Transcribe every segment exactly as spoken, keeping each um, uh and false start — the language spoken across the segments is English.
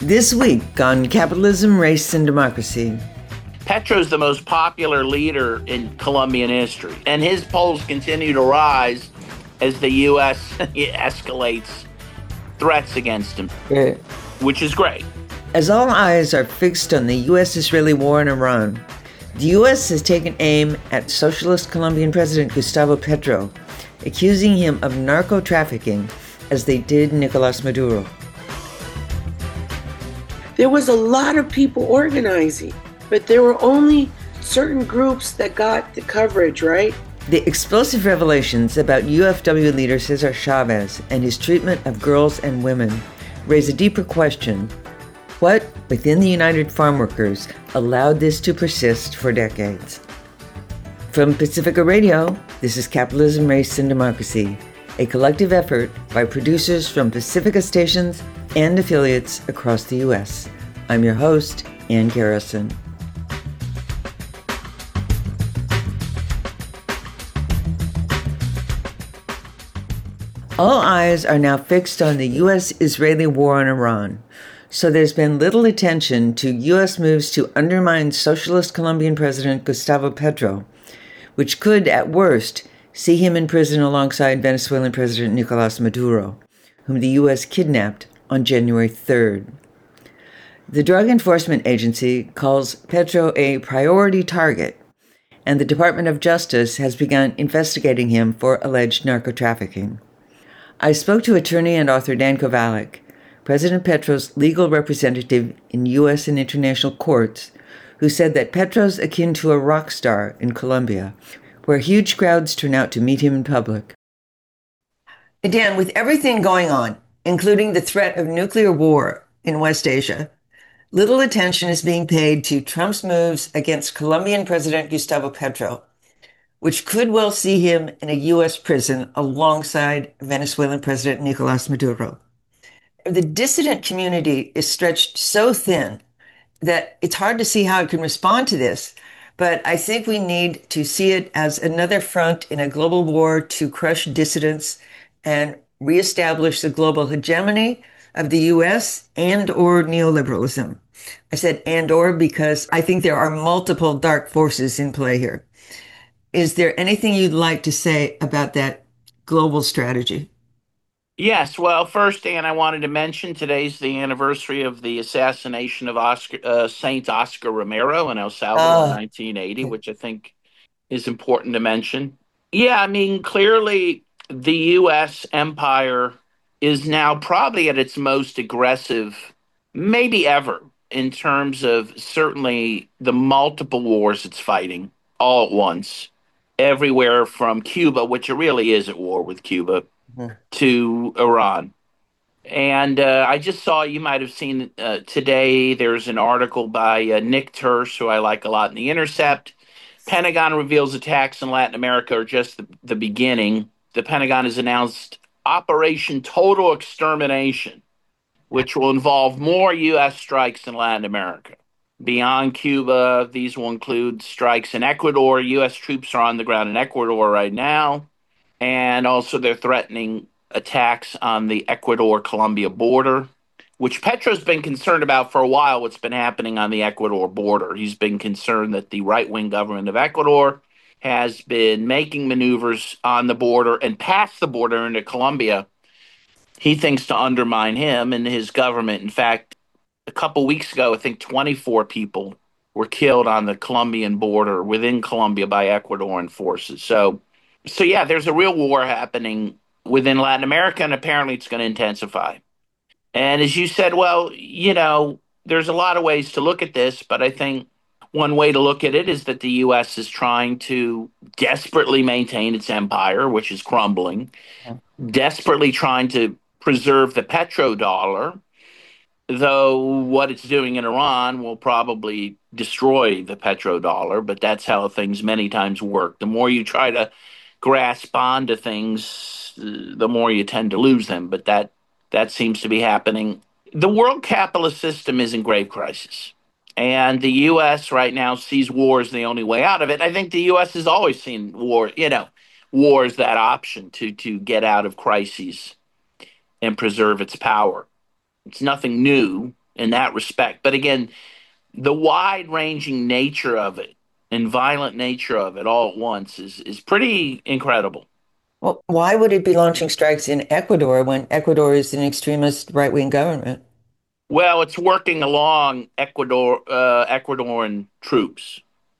This week on Capitalism, Race, and Democracy. Petro's the most popular leader in Colombian history, and his polls continue to rise as the U S escalates threats against him, Yeah. which is great. As all eyes are fixed on the U S-Israeli war in Iran, the U S has taken aim at socialist Colombian President Gustavo Petro, accusing him of narco-trafficking as they did Nicolás Maduro. There was a lot of people organizing, but there were only certain groups that got the coverage, right? The explosive revelations about U F W leader Cesar Chavez and his treatment of girls and women raise a deeper question. What, within the United Farm Workers, allowed this to persist for decades? From Pacifica Radio, this is Capitalism, Race, and Democracy, a collective effort by producers from Pacifica stations and affiliates across the U S. I'm your host, Ann Garrison. All eyes are now fixed on the U S-Israeli war on Iran, so there's been little attention to U S moves to undermine socialist Colombian President Gustavo Petro, which could, at worst, see him in prison alongside Venezuelan President Nicolás Maduro, whom the U S kidnapped on January third. The Drug Enforcement Agency calls Petro a priority target, and the Department of Justice has begun investigating him for alleged narco-trafficking. I spoke to attorney and author Dan Kovalik, President Petro's legal representative in U S and international courts, who said that Petro's akin to a rock star in Colombia, where huge crowds turn out to meet him in public. Dan, with everything going on, including the threat of nuclear war in West Asia, little attention is being paid to Trump's moves against Colombian President Gustavo Petro, which could well see him in a U S prison alongside Venezuelan President Nicolás Maduro. The dissident community is stretched so thin that it's hard to see how it can respond to this, but I think we need to see it as another front in a global war to crush dissidents and reestablish the global hegemony of the U S and or neoliberalism. I said and or because I think there are multiple dark forces in play here. Is there anything you'd like to say about that global strategy? Yes, well, first, Ann, I wanted to mention today's the anniversary of the assassination of Oscar, uh, Saint Oscar Romero in El Salvador in Oh, nineteen eighty, okay. which I think is important to mention. Yeah, I mean, clearly the U S empire is now probably at its most aggressive, maybe ever, in terms of certainly the multiple wars it's fighting all at once, everywhere from Cuba, which it really is at war with Cuba, Mhm. to Iran. And uh, I just saw, you might have seen uh, today, there's an article by uh, Nick Turse, who I like a lot in The Intercept. Pentagon reveals attacks in Latin America are just the, the beginning. The Pentagon has announced Operation Total Extermination, which will involve more U S strikes in Latin America. Beyond Cuba, these will include strikes in Ecuador. U S troops are on the ground in Ecuador right now. And also they're threatening attacks on the Ecuador-Colombia border, which Petro's been concerned about for a while, what's been happening on the Ecuador border. He's been concerned that the right-wing government of Ecuador has been making maneuvers on the border and past the border into Colombia. He thinks to undermine him and his government. In fact, a couple weeks ago, I think twenty-four people were killed on the Colombian border within Colombia by Ecuadorian forces. So, so yeah, there's a real war happening within Latin America, and apparently it's going to intensify. And as you said, well, you know, there's a lot of ways to look at this, but I think one way to look at it is that the U S is trying to desperately maintain its empire, which is crumbling, desperately trying to preserve the petrodollar, though what it's doing in Iran will probably destroy the petrodollar, but that's how things many times work. The more you try to grasp onto things, uh, the more you tend to lose them, but that that seems to be happening. The world capitalist system is in grave crisis. And the U S right now sees war as the only way out of it. I think the U S has always seen war, you know, war as that option to to get out of crises and preserve its power. It's nothing new. in that respect. But again, the wide-ranging nature of it and violent nature of it all at once is is pretty incredible. Well, why would it be launching strikes in Ecuador when Ecuador is an extremist right-wing government? Well, it's working along Ecuador uh, Ecuadorian troops,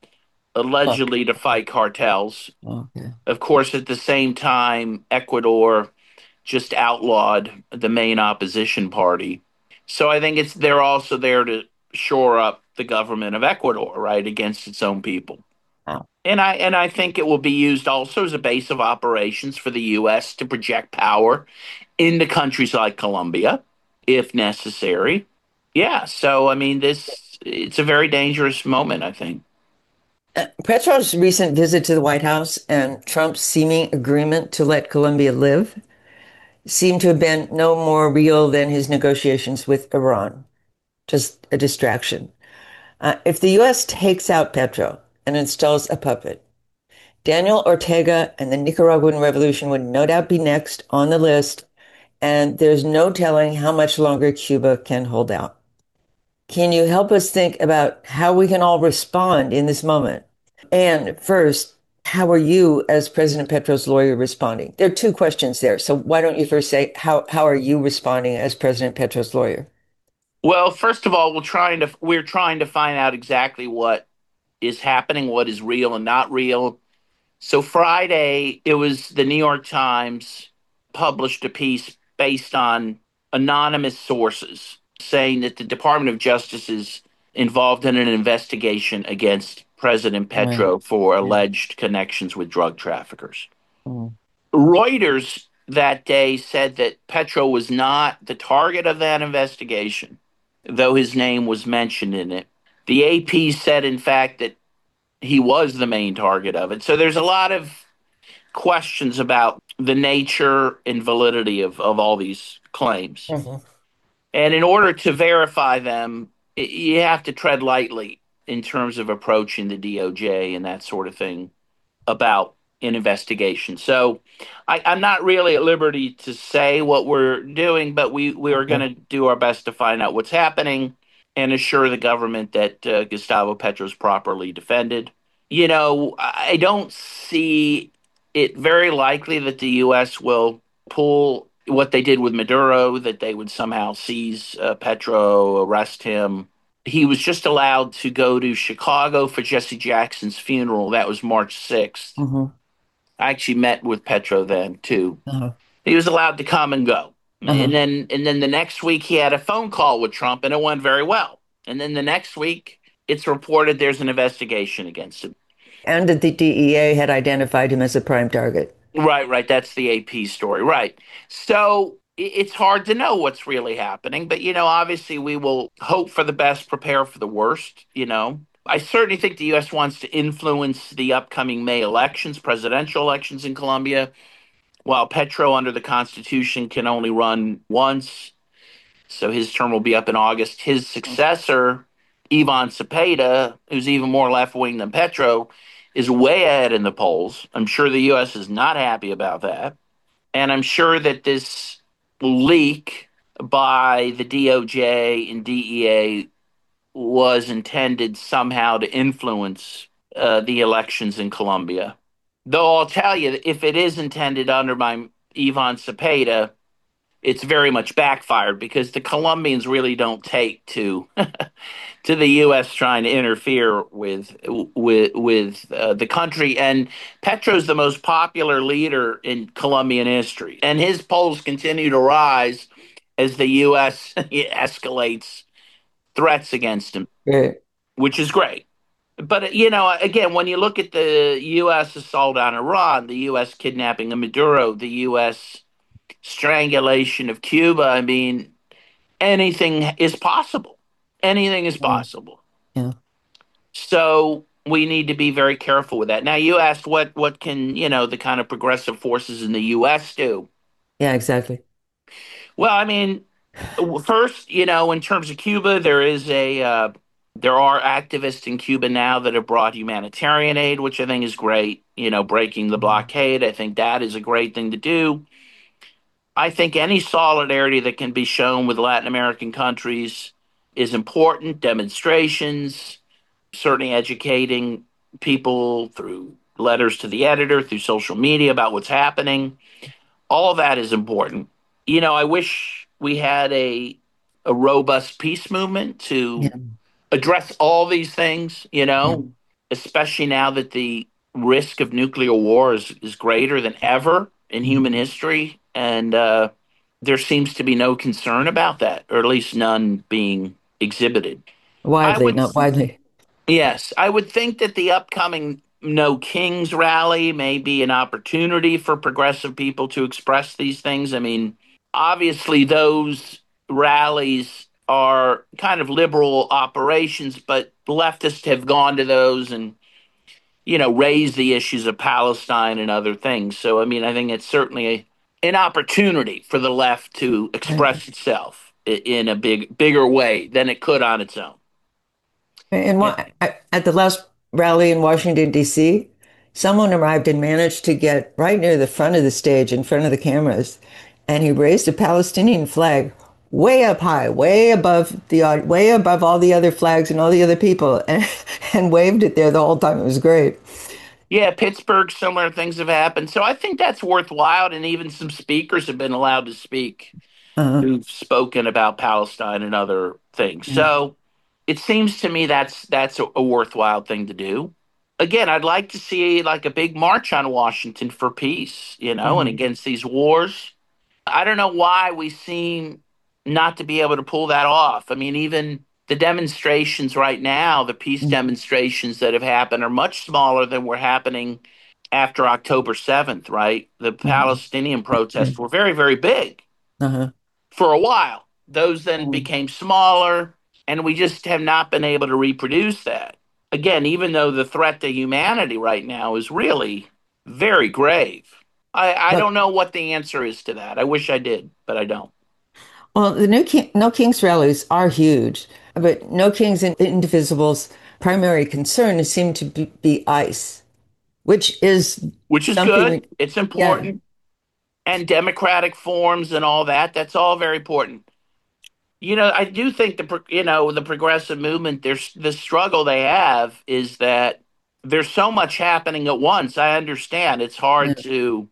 Oh, allegedly to fight cartels. okay. Of course, at the same time, Ecuador just outlawed the main opposition party. So I think it's they're also there to shore up the government of Ecuador, right, against its own people. Wow. And I and I think it will be used also as a base of operations for the U S to project power into countries like Colombia, if necessary. Yeah, so I mean this it's a very dangerous moment, I think. Uh, Petro's recent visit to the White House and Trump's seeming agreement to let Colombia live seem to have been no more real than his negotiations with Iran, just a distraction. Uh, if the U S takes out Petro and installs a puppet, Daniel Ortega and the Nicaraguan Revolution would no doubt be next on the list, and there's no telling how much longer Cuba can hold out. Can you help us think about how we can all respond in this moment? And first, how are you, as President Petro's lawyer, responding? There are two questions there. So why don't you first say, how, how are you responding as President Petro's lawyer? Well, first of all, we're trying to we're trying to find out exactly what is happening, what is real and not real. So Friday, it was the New York Times published a piece based on anonymous sources saying that the Department of Justice is involved in an investigation against President Right. Petro for Yeah. alleged connections with drug traffickers. Mm. Reuters that day said that Petro was not the target of that investigation, though his name was mentioned in it. The A P said, in fact, that he was the main target of it. So there's a lot of questions about the nature and validity of, of all these claims. Mhm. And in order to verify them, you have to tread lightly in terms of approaching the D O J and that sort of thing about an investigation. So I, I'm not really at liberty to say what we're doing, but we, we are going Okay. to do our best to find out what's happening and assure the government that uh, Gustavo Petro is properly defended. You know, I don't see it very likely that the U S will pull what they did with Maduro, that they would somehow seize uh, Petro, arrest him. He was just allowed to go to Chicago for Jesse Jackson's funeral. That was March sixth. Mhm. I actually met with Petro then too. Uh-huh. He was allowed to come and go. Uh-huh. And then and then the next week he had a phone call with Trump and it went very well. And then the next week it's reported there's an investigation against him. And that the D E A had identified him as a prime target. Right, right. That's the A P story. Right. So it's hard to know what's really happening, but you know, obviously we will hope for the best, prepare for the worst, you know. I certainly think the U S wants to influence the upcoming May elections, presidential elections in Colombia, while Petro under the Constitution can only run once. So his term will be up in August. His successor, Ivan Cepeda, who's even more left wing than Petro, is way ahead in the polls. I'm sure the U S is not happy about that. And I'm sure that this leak by the D O J and D E A was intended somehow to influence uh, the elections in Colombia. Though I'll tell you, if it is intended under my Ivan Cepeda, it's very much backfired because the Colombians really don't take to to the U S trying to interfere with with with uh, the country. And Petro's the most popular leader in Colombian history, and his polls continue to rise as the U S escalates threats against him, Right. which is great. But you know, again, when you look at the U S assault on Iran, the U S kidnapping of Maduro, the U S strangulation of Cuba, I mean, anything is possible. Anything is Yeah. possible. Yeah. So we need to be very careful with that. Now, you asked what what can you know the kind of progressive forces in the U S do? Yeah, exactly. Well, I mean, first, you know, in terms of Cuba, there is a uh, there are activists in Cuba now that have brought humanitarian aid, which I think is great. You know, breaking the Mhm. blockade, I think that is a great thing to do. I think any solidarity that can be shown with Latin American countries is important. Demonstrations, certainly educating people through letters to the editor, through social media about what's happening. All of that is important. You know, I wish we had a a robust peace movement Yeah. to address all these things, you Yeah. know, especially now that the risk of nuclear war is, is greater than ever in Mhm. human history. And uh, there seems to be no concern about that, or at least none being exhibited. I Widely, would, not widely. yes, I would think that the upcoming No Kings rally may be an opportunity for progressive people to express these things. I mean, obviously, those rallies are kind of liberal operations, but leftists have gone to those and, you know, raised the issues of Palestine and other things. So, I mean, I think it's certainly a, an opportunity for the left to Right. express itself i- in a big, bigger way than it could on its own. And one, at the last rally in Washington, D C, someone arrived and managed to get right near the front of the stage, in front of the cameras, and he raised a Palestinian flag way up high, way above the way above all the other flags and all the other people, and, and waved it there the whole time. It was great. Yeah, Pittsburgh, similar things have happened. So I think that's worthwhile. And even some speakers have been allowed to speak Uh, who've spoken about Palestine and other things. yeah. So it seems to me that's that's a, a worthwhile thing to do. Again, I'd like to see like a big march on Washington for peace, you know, and Mhm. against these wars. I don't know why we seem not to be able to pull that off. I mean, even the demonstrations right now, the peace demonstrations that have happened are much smaller than were happening after October seventh, right? The Mhm. Palestinian protests were very, very big Uh-huh. for a while. Those then became smaller, and we just have not been able to reproduce that. Again, even though the threat to humanity right now is really very grave. I, I But don't know what the answer is to that. I wish I did, but I don't. well, the new King, No Kings rallies are huge, but No Kings and Indivisibles' primary concern seem to be, be ICE, which is Which is something good. we, It's yeah, important. And democratic forms and all that, that's all very important. You know, I do think the pro- you know the progressive movement. There's the struggle they have is that there's so much happening at once. I understand it's yeah, hard to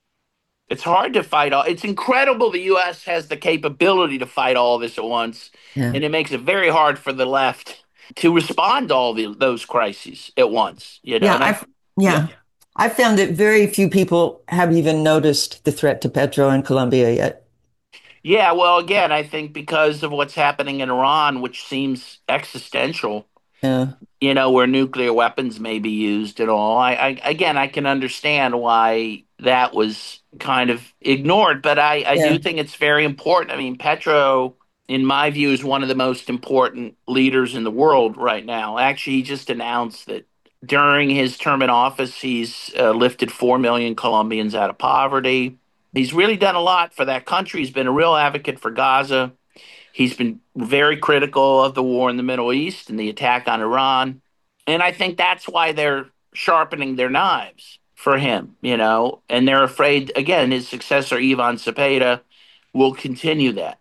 it's hard to fight all. It's incredible the U S has the capability to fight all this at once, yeah, and it makes it very hard for the left to respond to all the, those crises at once. You know, yeah. and I I've yeah. yeah, I found that very few people have even noticed the threat to Petro in Colombia yet. Yeah, well, again, I think because of what's happening in Iran, which seems existential, Yeah, you know, where nuclear weapons may be used and all. I, I again, I can understand why that was kind of ignored, but I, I do yeah, think it's very important. I mean, Petro, in my view, is one of the most important leaders in the world right now. Actually, he just announced that during his term in office, he's uh, lifted four million Colombians out of poverty. He's really done a lot for that country. He's been a real advocate for Gaza. He's been very critical of the war in the Middle East and the attack on Iran. And I think that's why they're sharpening their knives for him, you know, and they're afraid, again, his successor, Ivan Cepeda, will continue that.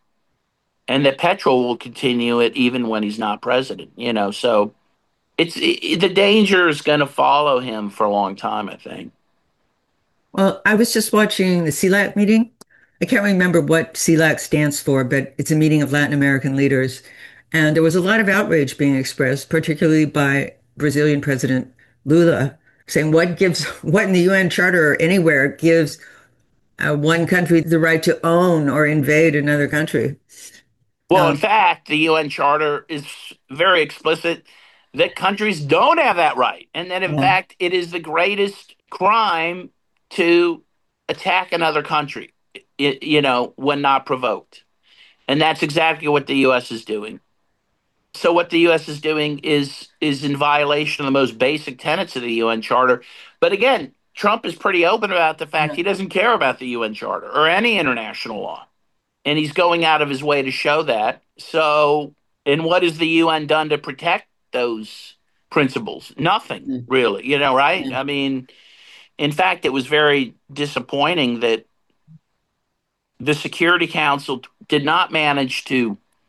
And that Petro will continue it even when he's not president, you know. So it's it, the danger is going to follow him for a long time, I think. well, I was just watching the CELAC meeting. I can't remember what CELAC stands for, but it's a meeting of Latin American leaders. And there was a lot of outrage being expressed, particularly by Brazilian President Lula, saying what gives, what in the U N Charter or anywhere gives uh, one country the right to own or invade another country. Well, in Um, fact, the U N Charter is very explicit that countries don't have that right. And that, in yeah, fact, it is the greatest crime to attack another country, y- you know, when not provoked. And that's exactly what the U S is doing. So what the U S is doing is is in violation of the most basic tenets of the U N Charter. But again, Trump is pretty open about the fact yeah, he doesn't care about the U N Charter or any international law, and he's going out of his way to show that. So, and what has the U N done to protect those principles? Nothing, yeah, really. You know, right? yeah. I mean, in fact, it was very disappointing that the Security Council did not manage to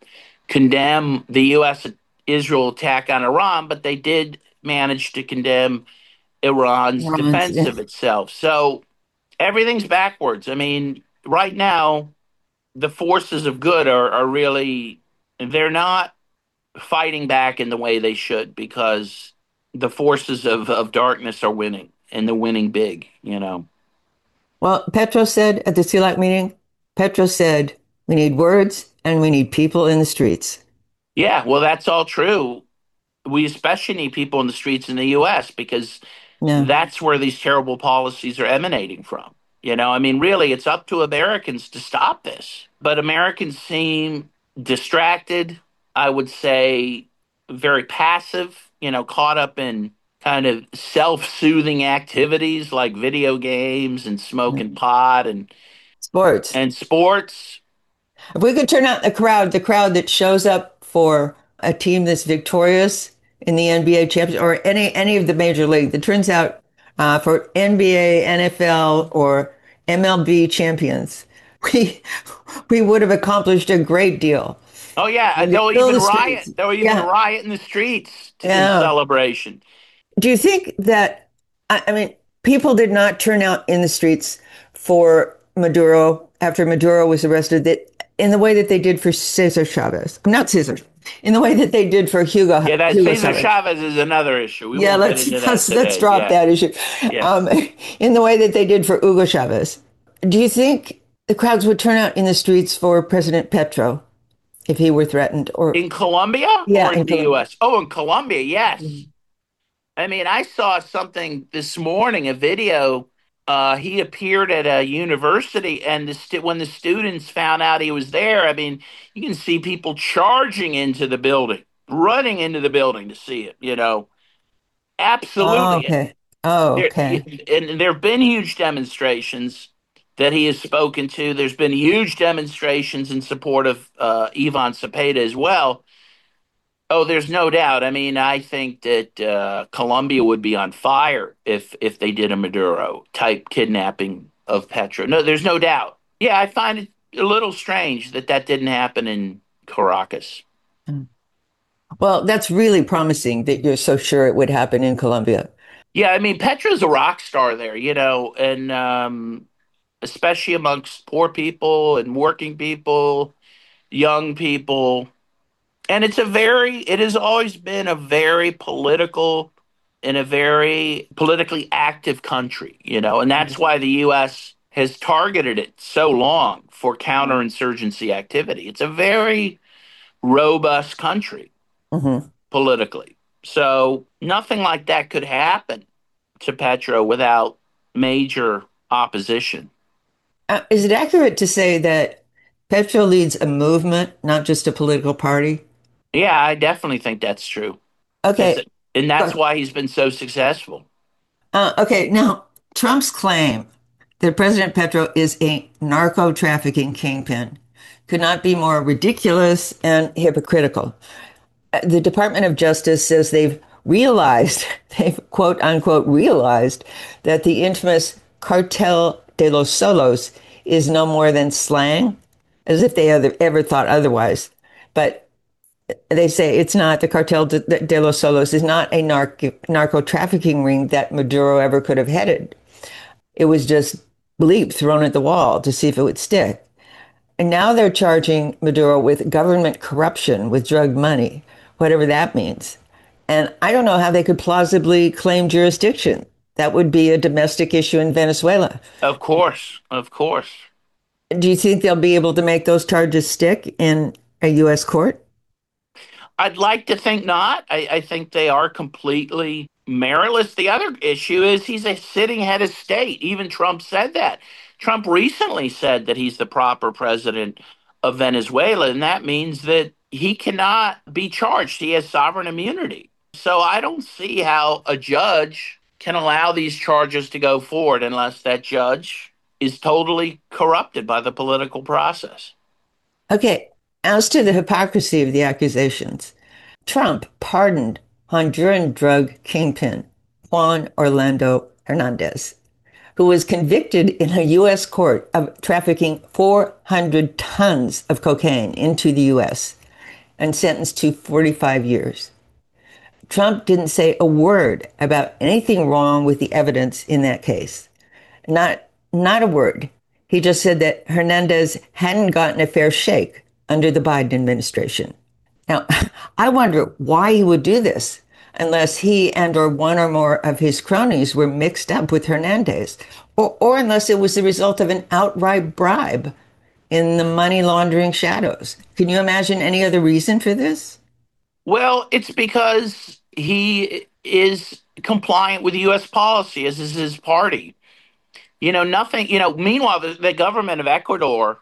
condemn the U S Israel attack on Iran, but they did manage to condemn Iran's Iran's, defense yeah. of itself. So everything's backwards. I mean, right now, the forces of good are, are really, they're not fighting back in the way they should because the forces of, of darkness are winning and they're winning big, you know. Well, Petro said at the C LAC meeting, Petro said, we need words and we need people in the streets. Yeah, well, that's all true. We especially need people in the streets in the U S because Yeah. that's where these terrible policies are emanating from. You know, I mean, really, it's up to Americans to stop this. But Americans seem distracted, I would say very passive, you know, caught up in kind of self soothing activities like video games and smoking pot and, Sports. and sports. If we could turn out the crowd, the crowd that shows up for a team that's victorious in the N B A championship or any any of the major league that turns out uh, for N B A, N F L, or M L B champions, we we would have accomplished a great deal. Oh yeah, And they'll fill even the riot. streets. They'll even Yeah. riot in the streets to, in Yeah. celebration. Do you think that, I I mean, people did not turn out in the streets for Maduro after Maduro was arrested that in the way that they did for Cesar Chavez? Not Cesar, in the way that they did for Hugo. Yeah, that Hugo Cesar Chavez. Chavez is another issue. We Yeah, won't let's get into that let's, today. let's drop Yeah. that issue. Yeah. Um, in the way that they did for Hugo Chavez. Do you think the crowds would turn out in the streets for President Petro if he were threatened? Or In Colombia Yeah, or in, in the Colombia. U S? Oh, in Colombia, yes. I mean, I saw something this morning, a video. Uh, he appeared at a university, and the stu- when the students found out he was there, I mean, you can see people charging into the building, running into the building to see it. You know, Oh, absolutely. okay. Oh, There, okay. and there have been huge demonstrations that he has spoken to. There's been huge demonstrations in support of uh, Ivan Cepeda as well. Oh, there's no doubt. I mean, I think that uh, Colombia would be on fire if if they did a Maduro type kidnapping of Petro. No, there's no doubt. Yeah, I find it a little strange that that didn't happen in Caracas. Well, that's really promising that you're so sure it would happen in Colombia. Yeah, I mean, Petra's a rock star there, you know, and um, especially amongst poor people and working people, young people. And it's a very, it has always been a very political and a very politically active country, you know, and that's why the U S has targeted it so long for counterinsurgency activity. It's a very robust country Mhm. politically. So nothing like that could happen to Petro without major opposition. Uh, is it accurate to say that Petro leads a movement, not just a political party? Yeah, I definitely think that's true. That's, Okay. and that's why he's been so successful. Uh, okay. Now, Trump's claim that President Petro is a narco trafficking kingpin could not be more ridiculous and hypocritical. Uh, The Department of Justice says they've realized, they've quote unquote realized that the infamous Cartel de los Solos is no more than slang, as if they ever, ever thought otherwise. But they say it's not. The Cartel de, de los Solos is not a narco, narco trafficking ring that Maduro ever could have headed. It was just bleep thrown at the wall to see if it would stick. And now they're charging Maduro with government corruption with drug money, whatever that means. And I don't know how they could plausibly claim jurisdiction. That would be a domestic issue in Venezuela. Of course, of course. Do you think they'll be able to make those charges stick in a U S court? I'd like to think not. I, I think they are completely meritless. The other issue is he's a sitting head of state. Even Trump said that. Trump recently said that he's the proper president of Venezuela, and that means that he cannot be charged. He has sovereign immunity. So I don't see how a judge can allow these charges to go forward unless that judge is totally corrupted by the political process. Okay, as to the hypocrisy of the accusations, Trump pardoned Honduran drug kingpin Juan Orlando Hernandez, who was convicted in a U S court of trafficking four hundred tons of cocaine into the U S. and sentenced to forty-five years. Trump didn't say a word about anything wrong with the evidence in that case. Not, not a word. He just said that Hernandez hadn't gotten a fair shake under the Biden administration. Now, I wonder why he would do this unless he and or one or more of his cronies were mixed up with Hernandez, or, or unless it was the result of an outright bribe in the money laundering shadows. Can you imagine any other reason for this? Well, it's because he is compliant with U S policy, as is his party. You know, nothing, you know, meanwhile, the, the government of Ecuador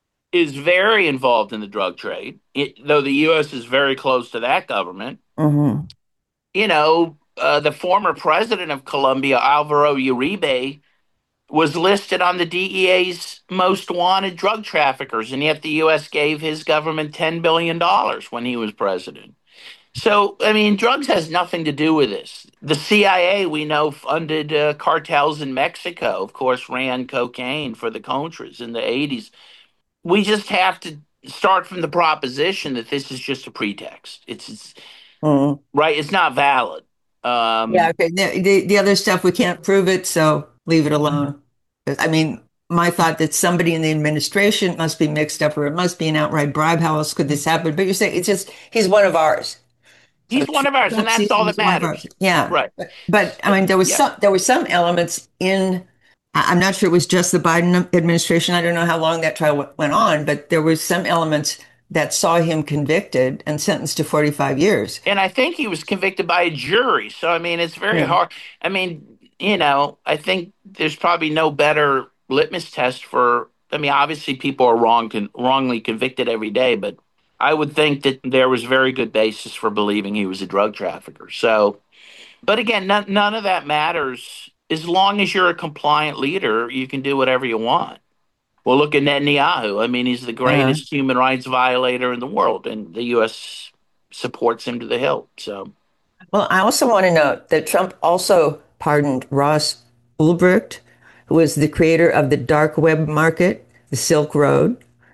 is very involved in the drug trade, it, though the U S is very close to that government. Mm-hmm. You know, uh, the former president of Colombia, Alvaro Uribe, was listed on the D E A's most wanted drug traffickers, and yet the U S gave his government ten billion dollars when he was president. So, I mean, drugs has nothing to do with this. The C I A, we know, funded uh, cartels in Mexico, of course, ran cocaine for the Contras in the eighties. We just have to start from the proposition that this is just a pretext. It's, it's Mm-hmm. right. It's not valid. Yeah, Um, okay. The, the, the other stuff, we can't prove it, so leave it alone. I mean, my thought that somebody in the administration must be mixed up or it must be an outright bribe. How else could this happen? But you're saying it's just, he's one of ours. So he's one of ours, and Trump that's sees him all that as one of ours. matters. Yeah. Right. But, but I But mean, there was yeah. some, there were some elements in, I- I'm not sure it was just the Biden administration. I don't know how long that trial w- went on, but there were some elements that saw him convicted and sentenced to forty-five years. And I think he was convicted by a jury. So, I mean, it's very Yeah. hard. I mean, you know, I think there's probably no better litmus test for, I mean, obviously people are wrong, con, wrongly convicted every day, but I would think that there was very good basis for believing he was a drug trafficker. So, but again, none, none of that matters. As long as you're a compliant leader, you can do whatever you want. Well, look at Netanyahu. I mean, he's the Uh, greatest human rights violator in the world, and the U S supports him to the hilt. So, well, I also want to note that Trump also pardoned Ross Ulbricht, who was the creator of the dark web market, the Silk Road,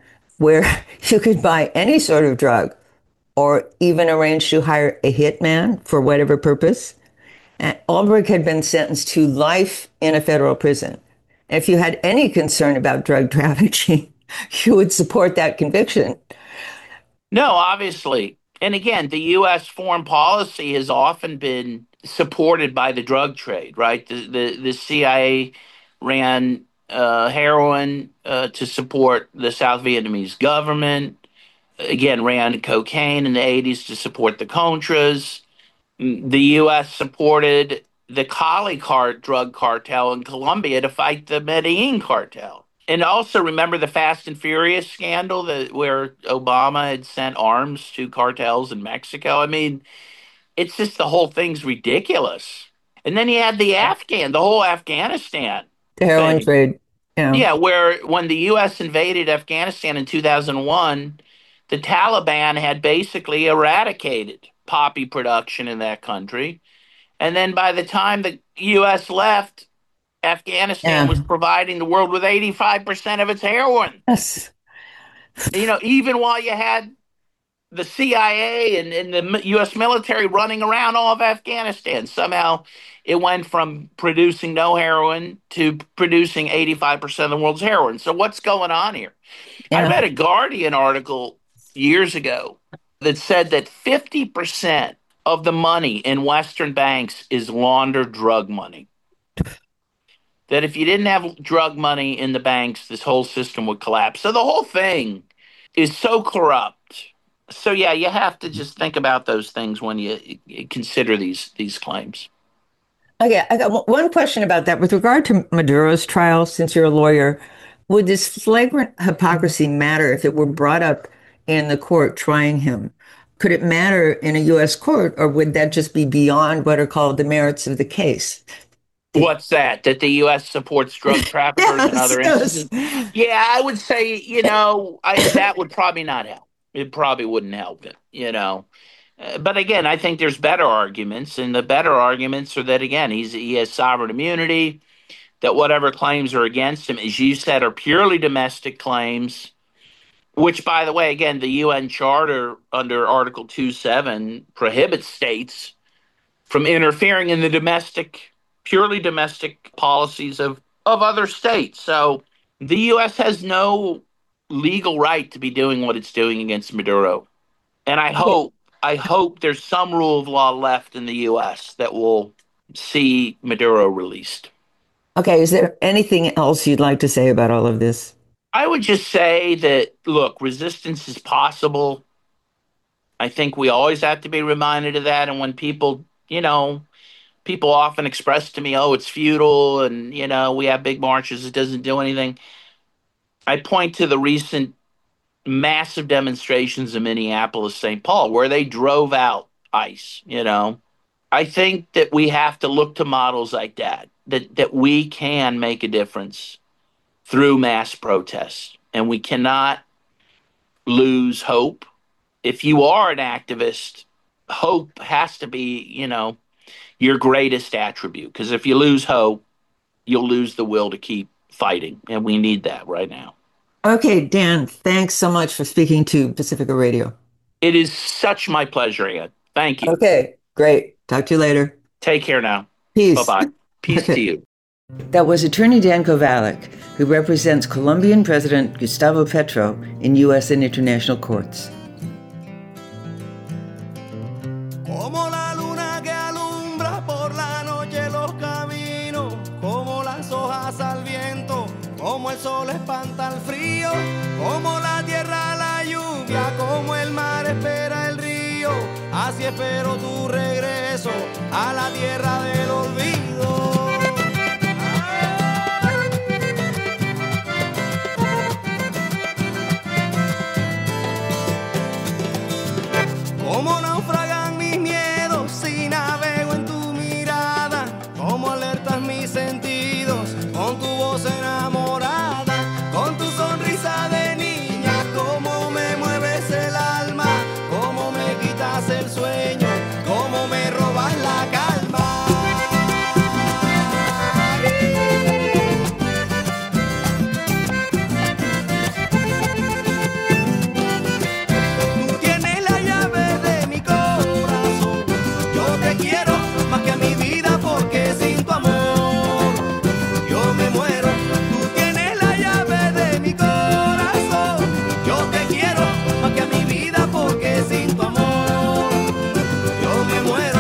where you could buy any sort of drug or even arrange to hire a hitman for whatever purpose. And Ulbricht had been sentenced to life in a federal prison. If you had any concern about drug trafficking, you would support that conviction. no, obviously. And again, the U S foreign policy has often been supported by the drug trade, right? The the, the C I A ran uh, heroin uh, to support the South Vietnamese government. Again, ran cocaine in the eighties to support the Contras. The U S supported the Cali cart drug cartel in Colombia to fight the Medellin cartel. And also remember the Fast and Furious scandal that where Obama had sent arms to cartels in Mexico. I mean, it's just the whole thing's ridiculous. And then you had the Afghan, the whole Afghanistan The heroin thing. trade, you know. Yeah, where when the U S invaded Afghanistan in two thousand one, the Taliban had basically eradicated poppy production in that country. And then by the time the U S left, Afghanistan was Yeah. providing the world with eighty-five percent of its heroin. Yes. You know, even while you had the C I A and, and the U S military running around all of Afghanistan, somehow it went from producing no heroin to producing eighty-five percent of the world's heroin. So what's going on here? I Yeah. read a Guardian article years ago that said that fifty percent of the money in Western banks is laundered drug money. That if you didn't have drug money in the banks, this whole system would collapse. So the whole thing is so corrupt. So yeah, you have to just think about those things when you, you consider these these claims. Okay, I got one question about that. With regard to Maduro's trial, since you're a lawyer, would this flagrant hypocrisy matter if it were brought up in the court trying him? Could it matter in a U S court, or would that just be beyond what are called the merits of the case? The- What's that? That the U S supports drug traffickers and Yes, other yes. instances? Yeah, I would say, you know, I, that would probably not help. It probably wouldn't help it, you know. Uh, but again, I think there's better arguments, and the better arguments are that again, he's he has sovereign immunity, that whatever claims are against him, as you said, are purely domestic claims. Which, by the way, again, the U N Charter under Article two seven prohibits states from interfering in the domestic, purely domestic policies of, of other states. So the U S has no legal right to be doing what it's doing against Maduro. And I hope, I hope there's some rule of law left in the U S that will see Maduro released. Okay, is there anything else you'd like to say about all of this? I would just say that, look, resistance is possible. I think we always have to be reminded of that. And when people, you know, people often express to me, oh, it's futile and, you know, we have big marches, it doesn't do anything. I point to the recent massive demonstrations in Minneapolis, Saint Paul, where they drove out ICE, you know. I think that we have to look to models like that, that, that we can make a difference through mass protests. And we cannot lose hope. If you are an activist, hope has to be, you know, your greatest attribute. Because if you lose hope, you'll lose the will to keep fighting. And we need that right now. Okay, Dan, thanks so much for speaking to Pacifica Radio. It is such my pleasure, Ann. Thank you. Okay, great. Talk to you later. Take care now. Peace. Bye-bye. Peace Okay. to you. That was attorney Dan Kovalik, who represents Colombian President Gustavo Petro in U S and international courts. Como la luna que alumbra por la noche los caminos, como las hojas al viento, como el sol espanta el frío, como la tierra la lluvia, como el mar espera el río, así espero tu regreso a la tierra del olvido. Como naufragan mis miedos si navego en tu mirada, como alertas mis sentidos con tu voz enamorada, con tu sonrisa de niña, como me mueves el alma, como me quitas el sueño, como me robas la calma. Tú tienes la llave de mi corazón, yo te quiero más que a mi vida porque sin tu amor yo me muero. Tú tienes la llave de mi corazón, yo te quiero más que a mi vida porque sin tu amor yo me muero.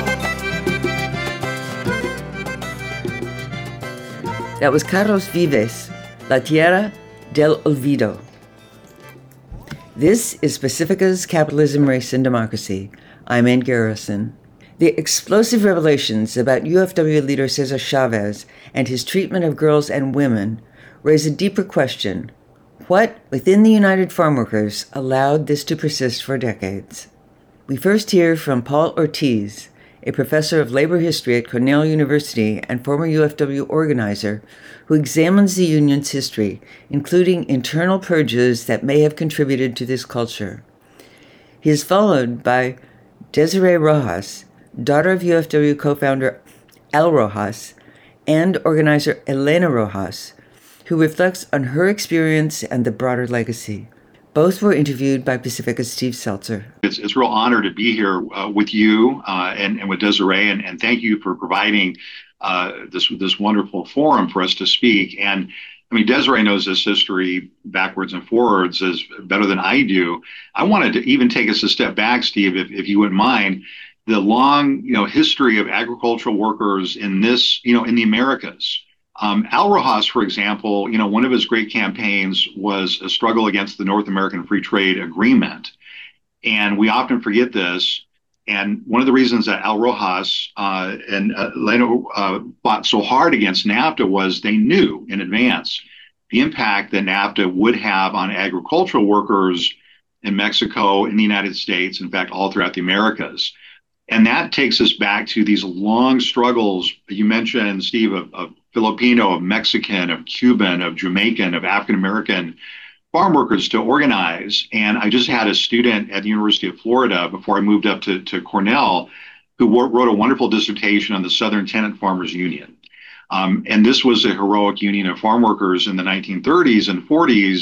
That was Carlos Vives, La Tierra del Olvido. This is Pacifica's Capitalism, Race, and Democracy. I'm Ann Garrison. The explosive revelations about U F W leader Cesar Chavez and his treatment of girls and women raise a deeper question. What, within the United Farm Workers, allowed this to persist for decades? We first hear from Paul Ortiz, a professor of labor history at Cornell University and former U F W organizer, who examines the union's history, including internal purges that may have contributed to this culture. He is followed by Desiree Rojas, daughter of U F W co-founder Al Rojas and organizer Elena Rojas, who reflects on her experience and the broader legacy. Both were interviewed by Pacifica's Steve Seltzer. It's it's a real honor to be here uh, with you uh, and, and with Desiree, and, and thank you for providing uh, this this wonderful forum for us to speak. And I mean, Desiree knows this history backwards and forwards as better than I do. I wanted to even take us a step back, Steve, if, if you wouldn't mind, the long you know history of agricultural workers in this you know in the Americas. Um, Al Rojas, for example, you know, one of his great campaigns was a struggle against the North American Free Trade Agreement. And we often forget this. And one of the reasons that Al Rojas uh, and uh, Leno uh, fought so hard against NAFTA was they knew in advance the impact that NAFTA would have on agricultural workers in Mexico, in the United States, in fact, all throughout the Americas. And that takes us back to these long struggles you mentioned, Steve, of, of Filipino, of Mexican, of Cuban, of Jamaican, of African-American farm workers to organize. And I just had a student at the University of Florida before I moved up to, to Cornell who wrote a wonderful dissertation on the Southern Tenant Farmers Union. Um, and this was a heroic union of farm workers in the nineteen thirties and forties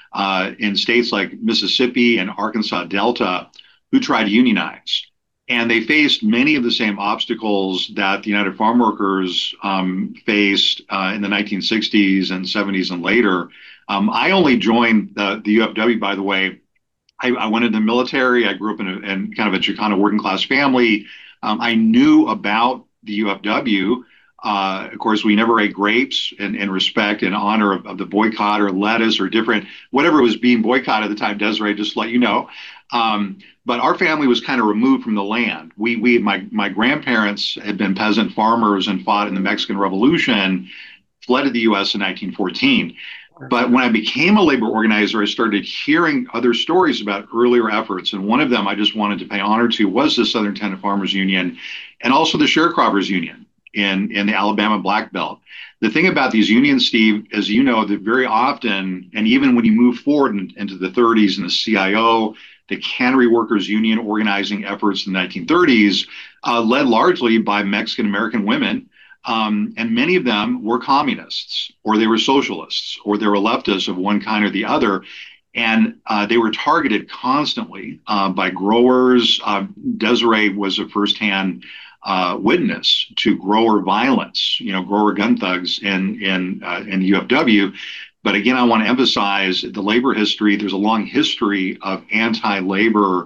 uh, in states like Mississippi and Arkansas Delta who tried to unionize. And they faced many of the same obstacles that the United Farm Workers um, faced uh, in the nineteen sixties and seventies and later. Um, I only joined the, the U F W, by the way. I, I went into the military. I grew up in, a, in kind of a Chicano working class family. Um, I knew about the U F W. Uh, of course, we never ate grapes in, in respect and honor of, of the boycott or lettuce or different, whatever was being boycotted at the time, Desiree, just to let you know. Um, but our family was kind of removed from the land. We, we, my, my grandparents had been peasant farmers and fought in the Mexican Revolution, fled to the U S in nineteen fourteen. But when I became a labor organizer, I started hearing other stories about earlier efforts. And one of them I just wanted to pay honor to was the Southern Tenant Farmers Union and also the Sharecroppers Union in, in the Alabama Black Belt. The thing about these unions, Steve, as you know, that very often, and even when you move forward in, into the thirties and the C I O, the Cannery Workers Union organizing efforts in the nineteen thirties, uh, led largely by Mexican-American women. Um, and many of them were communists, or they were socialists, or they were leftists of one kind or the other. And uh, they were targeted constantly uh, by growers. Uh, Desiree was a firsthand uh, witness to grower violence, you know, grower gun thugs in in uh, in the U F W. But again, I want to emphasize the labor history. There's a long history of anti-labor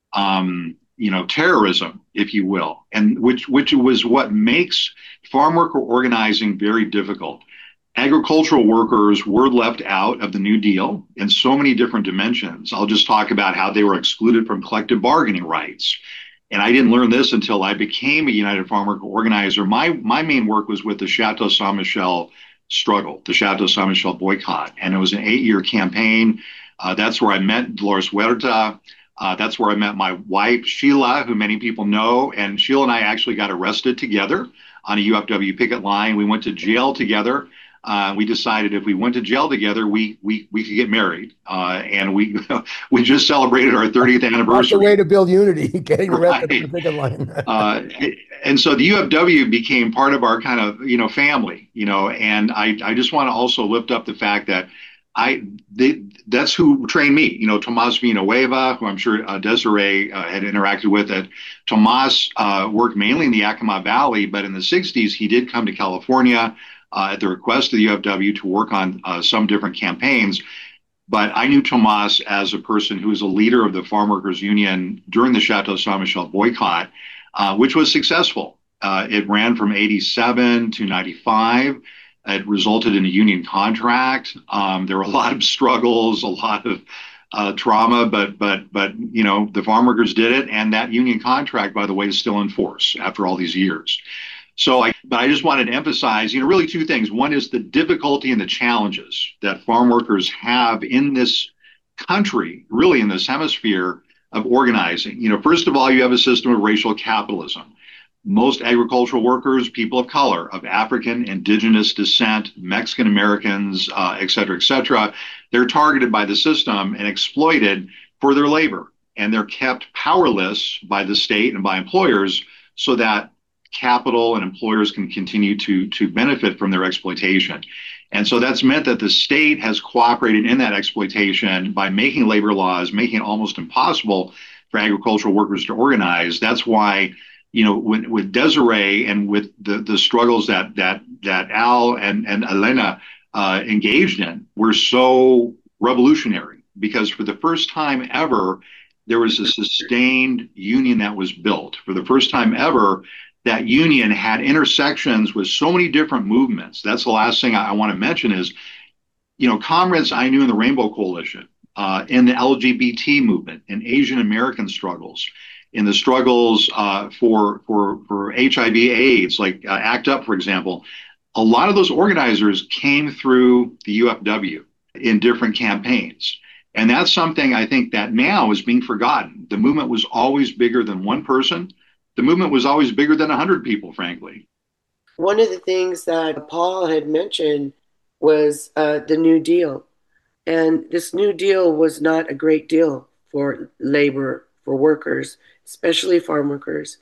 um, you know, terrorism, if you will, and which which was what makes farm worker organizing very difficult. Agricultural workers were left out of the New Deal in so many different dimensions. I'll just talk about how they were excluded from collective bargaining rights. And I didn't learn this until I became a United Farm Worker organizer. My my main work was with the Chateau Saint Michel struggle, the Chateau Saint Michel boycott. And it was an eight-year campaign. Uh, that's where I met Dolores Huerta. Uh, that's where I met my wife, Sheila, who many people know. And Sheila and I actually got arrested together on a U F W picket line. We went to jail together. Uh, we decided if we went to jail together, we we we could get married. Uh, and we we just celebrated our thirtieth anniversary. That's the way to build unity, getting arrested right. on the picket line. uh, and so the U F W became part of our kind of, you know, family, you know, and I, I just want to also lift up the fact that I they, that's who trained me, you know, Tomas Villanueva, who I'm sure uh, Desiree uh, had interacted with. It. Tomas uh, worked mainly in the Yakima Valley, but in the sixties, he did come to California uh, at the request of the U F W to work on uh, some different campaigns. But I knew Tomas as a person who was a leader of the Farm Workers Union during the Chateau Saint Michel boycott, uh, which was successful. Uh, it ran from eighty-seven to ninety-five. It resulted in a union contract. Um, there were a lot of struggles, a lot of uh, trauma, but but but you know the farm workers did it, and that union contract, by the way, is still in force after all these years. So, I but I just wanted to emphasize, you know, really two things. One is the difficulty and the challenges that farm workers have in this country, really in this hemisphere of organizing. You know, first of all, you have a system of racial capitalism. Most agricultural workers, people of color, of African, indigenous descent, Mexican Americans, uh, et cetera, et cetera, they're targeted by the system and exploited for their labor. And they're kept powerless by the state and by employers so that capital and employers can continue to, to benefit from their exploitation. And so that's meant that the state has cooperated in that exploitation by making labor laws, making it almost impossible for agricultural workers to organize. That's why, you know, with, with Desiree and with the, the struggles that that that Al and, and Elena uh, engaged in were so revolutionary, because for the first time ever, there was a sustained union that was built. For the first time ever, that union had intersections with so many different movements. That's the last thing I, I want to mention is, you know, comrades I knew in the Rainbow Coalition, uh, in the L G B T movement, in Asian American struggles, in the struggles uh, for for for H I V AIDS, like uh, ACT UP, for example. A lot of those organizers came through the U F W in different campaigns. And that's something I think that now is being forgotten. The movement was always bigger than one person. The movement was always bigger than one hundred people, frankly. One of the things that Paul had mentioned was uh, the New Deal. And this New Deal was not a great deal for labor, for workers, especially farm workers.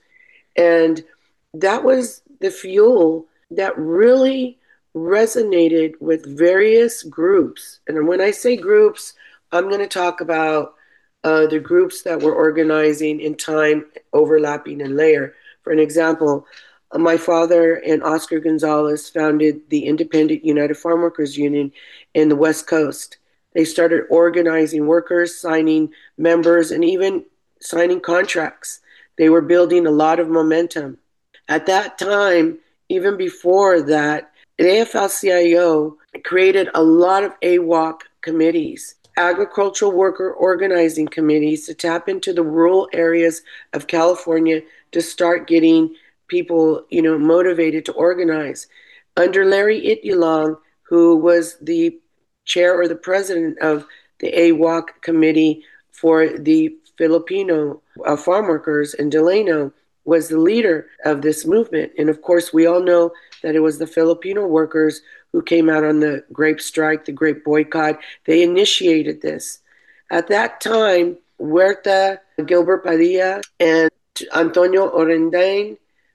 And that was the fuel that really resonated with various groups. And when I say groups, I'm going to talk about uh, the groups that were organizing in time, overlapping, and layer. For an example, uh, my father and Oscar Gonzalez founded the Independent United Farm Workers Union in the West Coast. They started organizing workers, signing members, and even signing contracts. They were building a lot of momentum. At that time, even before that, the A F L C I O created a lot of A W O C committees, agricultural worker organizing committees, to tap into the rural areas of California to start getting people, you know, motivated to organize. Under Larry Itulong, who was the chair or the president of the A W O C committee for the Filipino uh, farm workers in Delano, was the leader of this movement. And of course, we all know that it was the Filipino workers who came out on the grape strike, the grape boycott. They initiated this. At that time, Huerta, Gilbert Padilla, and Antonio Orendain,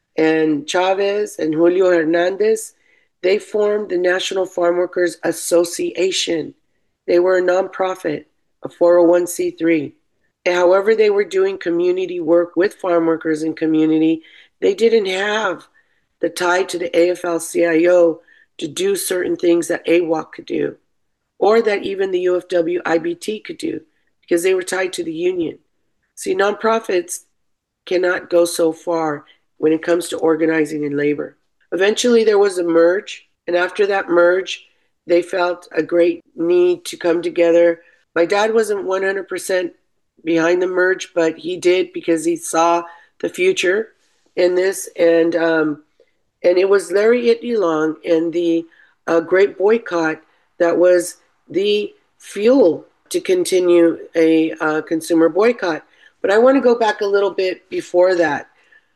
and Chavez, and Julio Hernandez, they formed the National Farm Workers Association. They were a nonprofit, a four oh one c three. However, they were doing community work with farm workers and community. They didn't have the tie to the A F L C I O to do certain things that A W O C could do, or that even the U F W I B T could do, because they were tied to the union. See, nonprofits cannot go so far when it comes to organizing in labor. Eventually, there was a merge, and after that merge, they felt a great need to come together. My dad wasn't one hundred percent behind the merge, but he did because he saw the future in this. And um, and it was Larry Itulong and the uh, Great Boycott that was the fuel to continue a uh, consumer boycott. But I want to go back a little bit before that.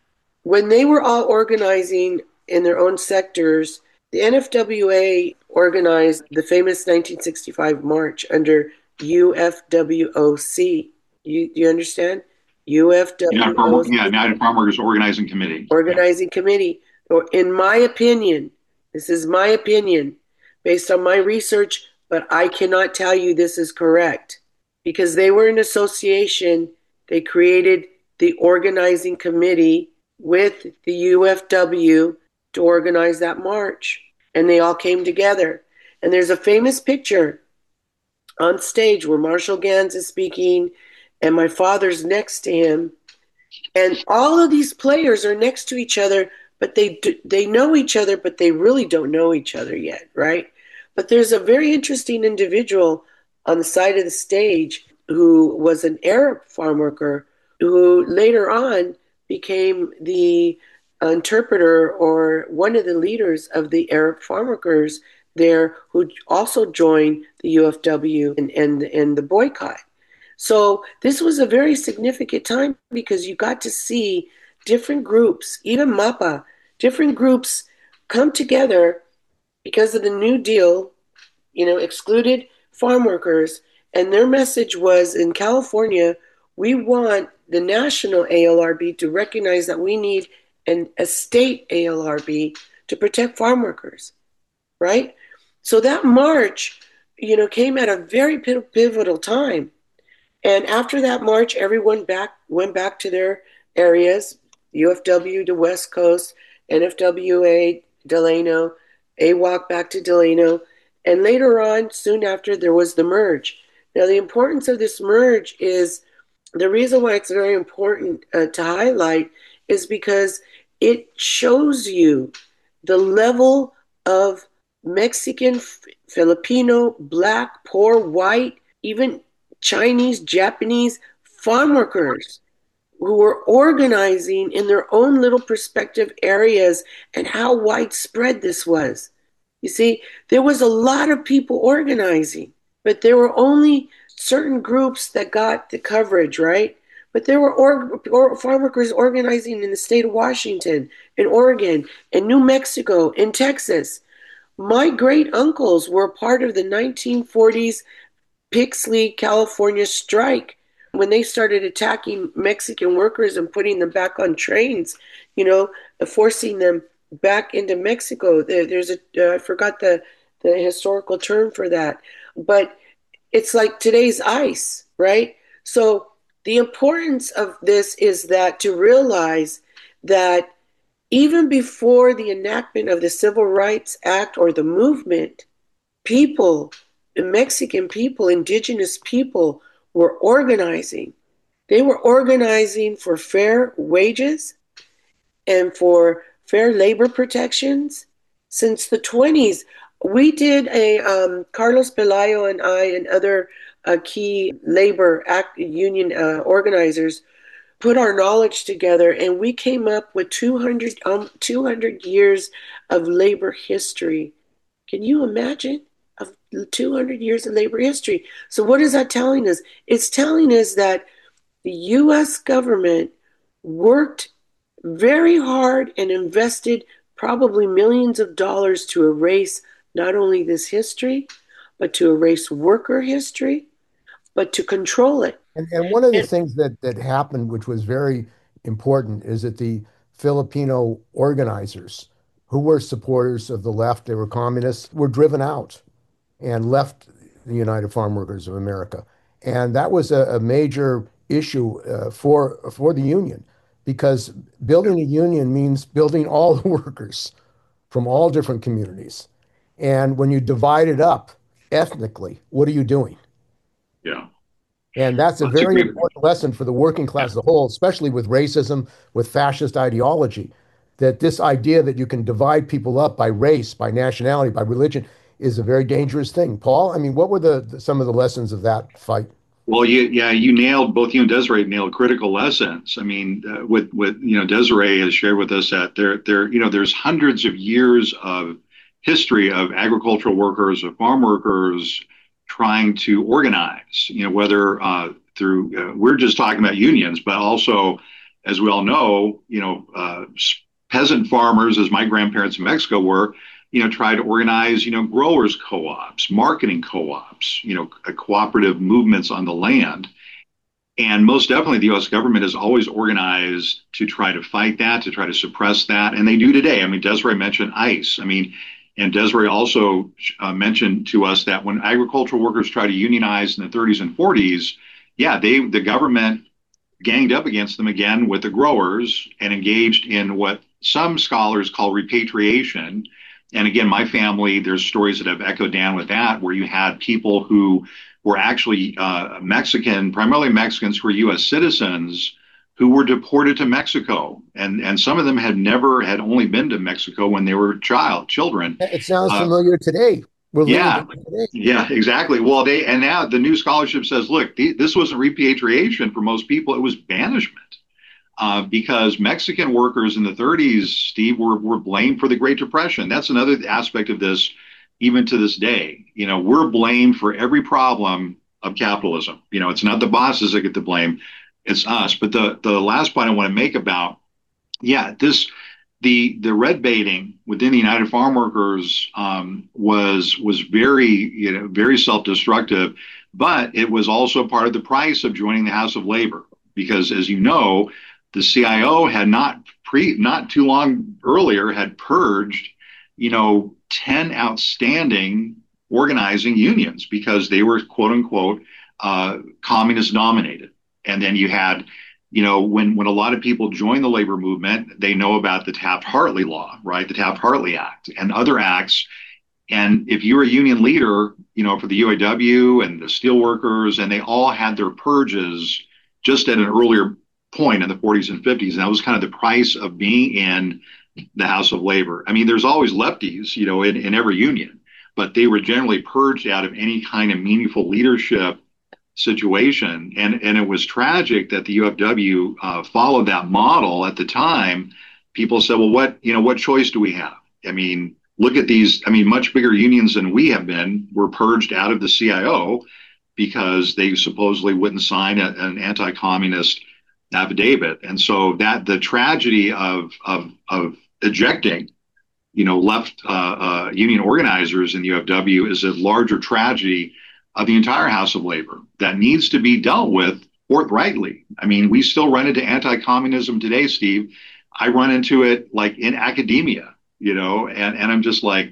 When they were all organizing in their own sectors, the N F W A organized the famous nineteen sixty-five march under U F W O C. You, do you understand? U F W O C. Yeah, United Farm Workers Organizing Committee. Organizing yeah. Committee. In my opinion, this is my opinion, based on my research, but I cannot tell you this is correct. Because they were an association, they created the organizing committee with the U F W to organize that march. And they all came together. And there's a famous picture on stage where Marshall Gans is speaking, and my father's next to him. And all of these players are next to each other, but they do, they know each other, but they really don't know each other yet, right? But there's a very interesting individual on the side of the stage who was an Arab farm worker who later on became the interpreter or one of the leaders of the Arab farm workers there, who also joined the U F W and, and, and the boycott. So this was a very significant time because you got to see different groups, even MAPA, different groups come together because of the New Deal, you know, excluded farm workers. And their message was, in California, we want the national A L R B to recognize that we need an, a state A L R B to protect farm workers, right? So that march, you know, came at a very pivotal time. And after that march, everyone back went back to their areas, U F W to West Coast, N F W A, Delano, A W O C back to Delano. And later on, soon after, there was the merge. Now, the importance of this merge is, the reason why it's very important uh, to highlight is because it shows you the level of Mexican, Filipino, Black, poor, white, even Chinese, Japanese farm workers who were organizing in their own little prospective areas, and how widespread this was. You see, there was a lot of people organizing, but there were only certain groups that got the coverage, right? But there were org- or farm workers organizing in the state of Washington, in Oregon, in New Mexico, in Texas. My great uncles were part of the nineteen forties Pixley, California strike, when they started attacking Mexican workers and putting them back on trains, you know, forcing them back into Mexico. There, there's a, uh, I forgot the, the historical term for that. But it's like today's ICE, right? So the importance of this is that to realize that even before the enactment of the Civil Rights Act or the movement, people, Mexican people, indigenous people were organizing. They were organizing for fair wages and for fair labor protections since the twenties. We did a, um, Carlos Pelayo and I and other uh, key labor act, union uh, organizers put our knowledge together, and we came up with two hundred, um, two hundred years of labor history. Can you imagine? Of two hundred years of labor history. So what is that telling us? It's telling us that the U S government worked very hard and invested probably millions of dollars to erase not only this history, but to erase worker history, but to control it. And, and one of the And things that, that happened, which was very important, is that the Filipino organizers who were supporters of the left, they were communists, were driven out and left the United Farm Workers of America. And that was a, a major issue uh, for, for the union, because building a union means building all the workers from all different communities. And when you divide it up ethnically, what are you doing? Yeah. And that's a Well, that's a very great- important lesson for the working class as a whole, especially with racism, with fascist ideology, that this idea that you can divide people up by race, by nationality, by religion is a very dangerous thing. Paul, I mean, what were the, the some of the lessons of that fight? Well, you, yeah, you nailed, both you and Desiree nailed critical lessons. I mean, uh, with with you know, Desiree has shared with us that there there you know there's hundreds of years of history of agricultural workers, of farm workers trying to organize. You know, whether uh, through uh, we're just talking about unions, but also, as we all know, you know, uh, peasant farmers, as my grandparents in Mexico were, you know, try to organize, you know, growers co-ops, marketing co-ops, you know, cooperative movements on the land. And most definitely the U S government has always organized to try to fight that, to try to suppress that. And they do today. I mean, Desiree mentioned ICE. I mean, and Desiree also uh, mentioned to us that when agricultural workers try to unionize in the thirties and forties, yeah, they the government ganged up against them again with the growers and engaged in what some scholars call repatriation. And again, my family, there's stories that have echoed down with that, where you had people who were actually uh, Mexican, primarily Mexicans who were U S citizens, who were deported to Mexico. And, and some of them had never, had only been to Mexico when they were child, children. It sounds Uh, familiar today. We're living yeah, it today. yeah, exactly. Well, they, and now the new scholarship says, look, th- this wasn't repatriation for most people, it was banishment. Uh, because Mexican workers in the thirties, Steve, were, were blamed for the Great Depression. That's another aspect of this, even to this day. You know, we're blamed for every problem of capitalism. You know, it's not the bosses that get the blame, it's us. But the, the last point I want to make about, yeah, this, the the red baiting within the United Farm Workers um, was was very, you know, very self-destructive, but it was also part of the price of joining the House of Labor. Because as you know, the C I O had not pre not too long earlier had purged, you know, ten outstanding organizing unions because they were quote unquote uh, communist dominated. And then you had, you know, when when a lot of people join the labor movement, they know about the Taft-Hartley law, right? The Taft-Hartley Act and other acts. And if you're a union leader, you know, for the U A W and the steelworkers, and they all had their purges just at an earlier point in the forties and fifties. And that was kind of the price of being in the House of Labor. I mean, there's always lefties, you know, in, in every union, but they were generally purged out of any kind of meaningful leadership situation. And, and it was tragic that the U F W uh, followed that model at the time. People said, well, what, you know, what choice do we have? I mean, look at these, I mean, much bigger unions than we have been were purged out of the C I O because they supposedly wouldn't sign a, an anti-communist affidavit. And so that the tragedy of of of ejecting, you know, left uh, uh, union organizers in the U F W is a larger tragedy of the entire House of Labor that needs to be dealt with forthrightly. I mean, we still run into anti-communism today, Steve. I run into it like in academia, you know, and, and I'm just like,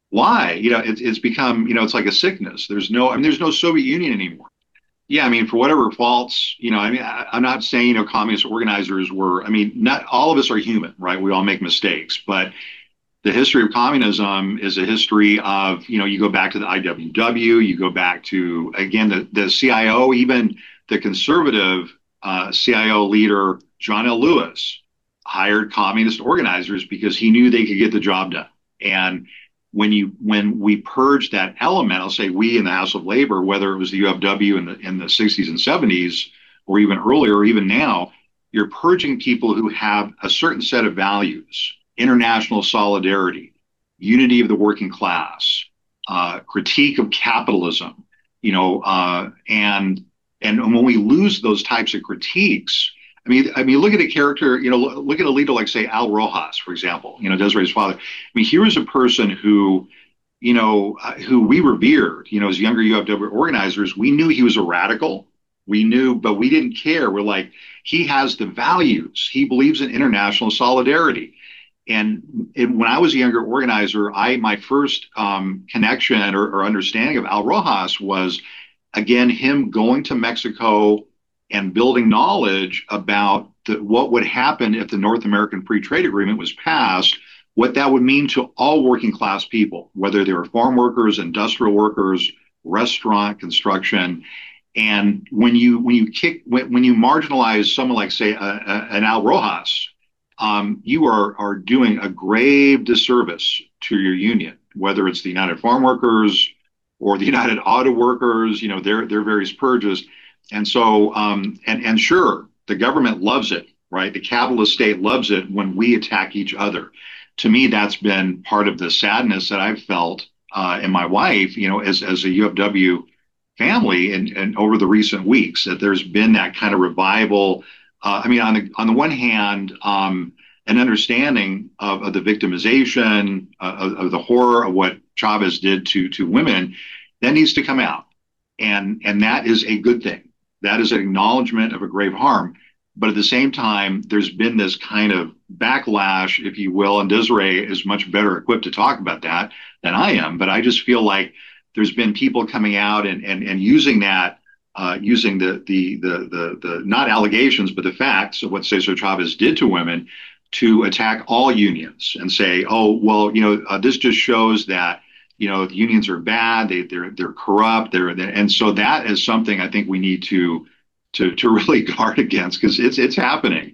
Why? You know, it's it's become, you know, it's like a sickness. There's no, I mean, there's no Soviet Union anymore. Yeah, I mean, for whatever faults, you know, I mean, I, I'm not saying, you know, communist organizers were, I mean, not all of us are human, right? We all make mistakes, but the history of communism is a history of, you know, you go back to the I W W, you go back to, again, the, the C I O, even the conservative uh, C I O leader, John L. Lewis, hired communist organizers because he knew they could get the job done. And when you when we purged that element, I'll say we in the House of Labor, whether it was the U F W in the in the sixties and seventies, or even earlier, or even now, you're purging people who have a certain set of values: international solidarity, unity of the working class, uh, critique of capitalism, you know, uh, and and when we lose those types of critiques, I mean, I mean, look at a character, you know, look at a leader like, say, Al Rojas, for example, you know, Desiree's father. I mean, here was a person who, you know, uh, who we revered, you know, as younger U F W organizers. We knew he was a radical. We knew, but we didn't care. We're like, he has the values. He believes in international solidarity. And it, when I was a younger organizer, I my first um, connection or, or understanding of Al Rojas was, again, him going to Mexico and building knowledge about the, what would happen if the North American Free Trade Agreement was passed, what that would mean to all working class people, whether they were farm workers, industrial workers, restaurant, construction. And when you when you kick when, when you marginalize someone like, say, a, a, an Al Rojas, um, you are are doing a grave disservice to your union, whether it's the United Farm Workers or the United Auto Workers. You know, their their various purges. And so, um, and and sure, the government loves it, right? The capitalist state loves it when we attack each other. To me, that's been part of the sadness that I've felt uh, in my wife, you know, as as a U F W family, and, and over the recent weeks, that there's been that kind of revival. Uh, I mean, on the on the one hand, um, an understanding of, of the victimization, uh, of, of the horror of what Chavez did to to women, that needs to come out, and and that is a good thing. That is an acknowledgement of a grave harm. But at the same time, there's been this kind of backlash, if you will, and Desiree is much better equipped to talk about that than I am. But I just feel like there's been people coming out and and, and using that, uh, using the, the the the the not allegations, but the facts of what Cesar Chavez did to women to attack all unions and say, oh, well, you know, uh, this just shows that, you know, the unions are bad, they, they're they're corrupt, they're, they're and so that is something I think we need to to to really guard against, because it's it's happening.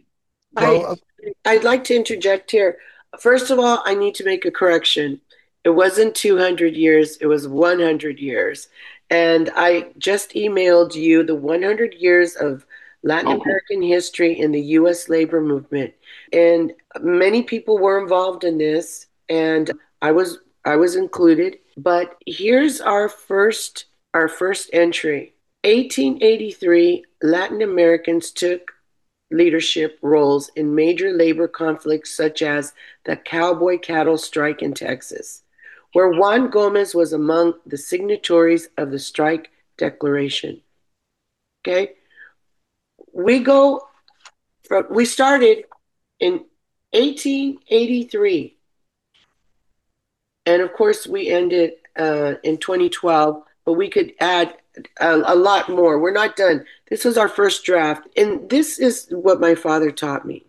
I, I'd like to interject here. First of all, I need to make a correction. It wasn't two hundred years, it was one hundred years. And I just emailed you the one hundred years of Latin oh. American history in the U S labor movement. And many people were involved in this, and I was I was included. But here's our first our first entry. eighteen eighty-three, Latin Americans took leadership roles in major labor conflicts such as the cowboy cattle strike in Texas, where Juan Gomez was among the signatories of the strike declaration. Okay? We go from, we started in eighteen eighty-three. And of course, we ended uh, in twenty twelve, but we could add a, a lot more. We're not done. This was our first draft. And this is what my father taught me.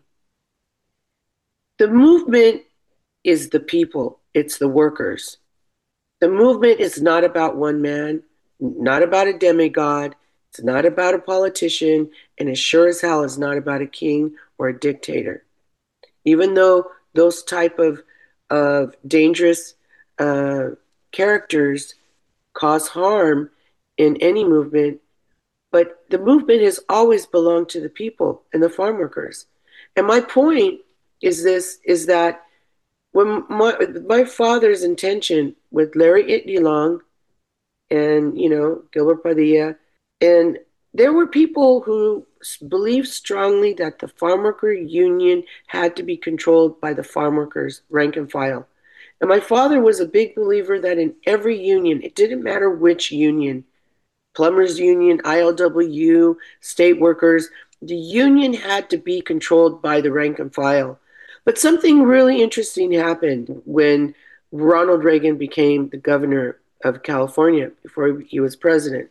The movement is the people, it's the workers. The movement is not about one man, not about a demigod, it's not about a politician, and it sure as hell is not about a king or a dictator. Even though those type of, of dangerous uh, characters cause harm in any movement, but the movement has always belonged to the people and the farm workers. And my point is this, is that when my, my father's intention with Larry Itlilong and, you know, Gilbert Padilla, and there were people who believed strongly that the farm worker union had to be controlled by the farm workers, rank and file. And my father was a big believer that in every union, it didn't matter which union, plumbers union, I L W, state workers, the union had to be controlled by the rank and file. But something really interesting happened when Ronald Reagan became the governor of California before he was president.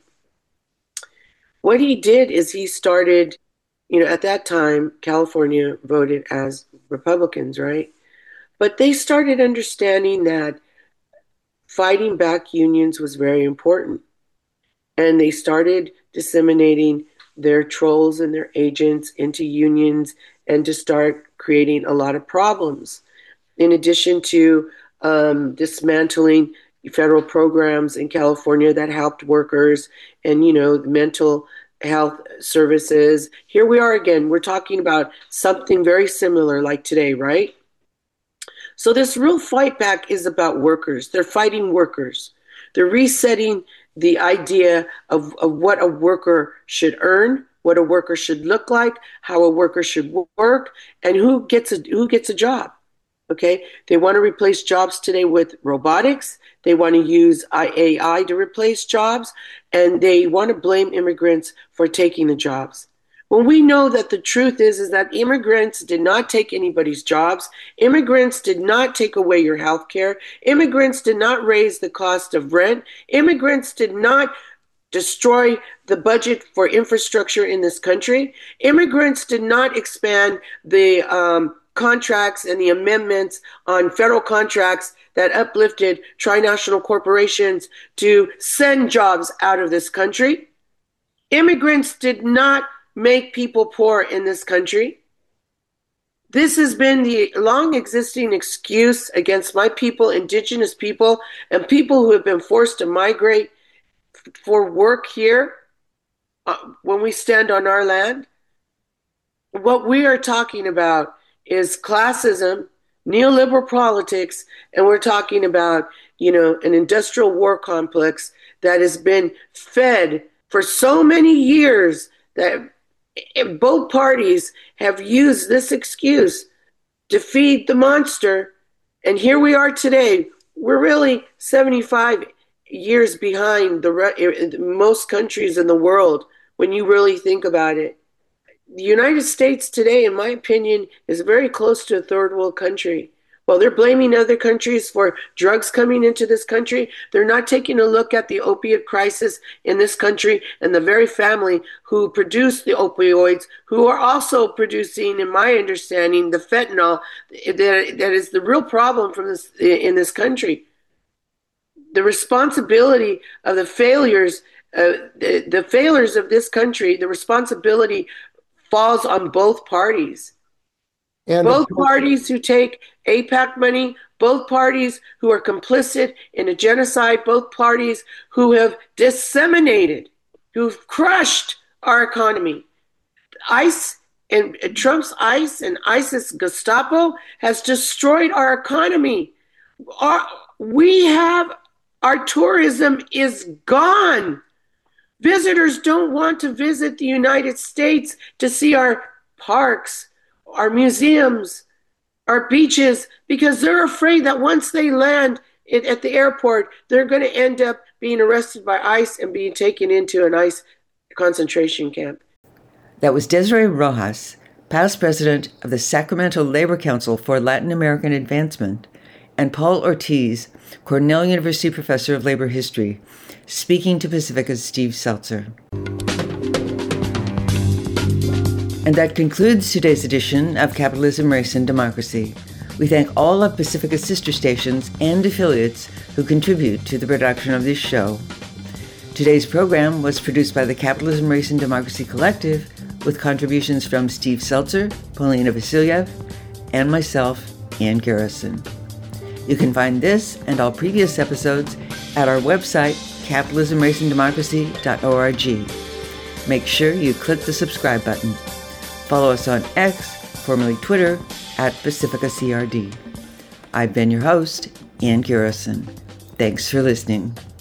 What he did is he started, you know, at that time, California voted as Republicans, right? But they started understanding that fighting back unions was very important. And they started disseminating their trolls and their agents into unions and to start creating a lot of problems. In addition to um, dismantling federal programs in California that helped workers and, you know, mental health services. Here we are again. We're talking about something very similar like today, right? So this real fight back is about workers. They're fighting workers. They're resetting the idea of, of what a worker should earn, what a worker should look like, how a worker should work, and who gets a, who gets a job. Okay, they want to replace jobs today with robotics. They want to use A I to replace jobs, and they want to blame immigrants for taking the jobs. When we know that the truth is, is that immigrants did not take anybody's jobs. Immigrants did not take away your health care. Immigrants did not raise the cost of rent. Immigrants did not destroy the budget for infrastructure in this country. Immigrants did not expand the um, contracts and the amendments on federal contracts that uplifted trinational corporations to send jobs out of this country. Immigrants did not make people poor in this country. This has been the long existing excuse against my people, indigenous people, and people who have been forced to migrate for work here uh, when we stand on our land. What we are talking about is classism, neoliberal politics, and we're talking about, you know, an industrial war complex that has been fed for so many years that both parties have used this excuse to feed the monster. And here we are today. We're really seventy-five years behind the re- most countries in the world when you really think about it. The United States today, in my opinion, is very close to a third world country. While they're blaming other countries for drugs coming into this country, they're not taking a look at the opiate crisis in this country and the very family who produce the opioids, who are also producing, in my understanding, the fentanyl that, that is the real problem from this in this country. The responsibility of the failures, uh, the, the failures of this country, the responsibility falls on both parties. And both parties who take A PAC money, both parties who are complicit in a genocide, both parties who have disseminated, who've crushed our economy. ICE and, and Trump's ICE and ISIS Gestapo has destroyed our economy. Our, we have, our tourism is gone. Visitors don't want to visit the United States to see our parks, our museums, our beaches, because they're afraid that once they land it, at the airport, they're going to end up being arrested by ICE and being taken into an ICE concentration camp. That was Desiree Rojas, past president of the Sacramento Labor Council for Latin American Advancement, and Paul Ortiz, Cornell University professor of labor history, speaking to Pacifica's Steve Seltzer. And that concludes today's edition of Capitalism, Race, and Democracy. We thank all of Pacifica's sister stations and affiliates who contribute to the production of this show. Today's program was produced by the Capitalism, Race, and Democracy Collective with contributions from Steve Seltzer, Paulina Vasiliev, and myself, Ann Garrison. You can find this and all previous episodes at our website, capitalism race and democracy dot org. Make sure you click the subscribe button. Follow us on X, formerly Twitter, at Pacifica C R D. I've been your host, Ann Garrison. Thanks for listening.